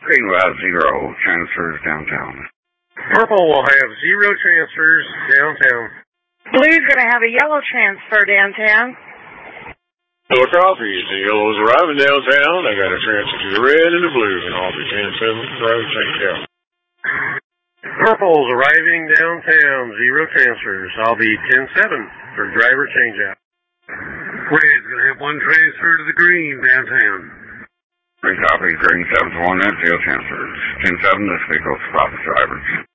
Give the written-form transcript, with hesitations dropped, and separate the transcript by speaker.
Speaker 1: Green will have 0 transfers downtown.
Speaker 2: Purple will have 0 transfers downtown.
Speaker 3: Blue's going to have a yellow transfer downtown.
Speaker 4: Yellow coffee. The yellow is arriving downtown. I got a transfer to the red and the blue, and I'll be 10-7 driver change out.
Speaker 2: Purple's arriving downtown, 0 transfers. I'll be 10-7 for driver change out.
Speaker 5: Red's going to have 1 transfer to the green downtown.
Speaker 1: Green copy, green 7-1, 0 transfers. 10-7, this vehicle's profit drivers.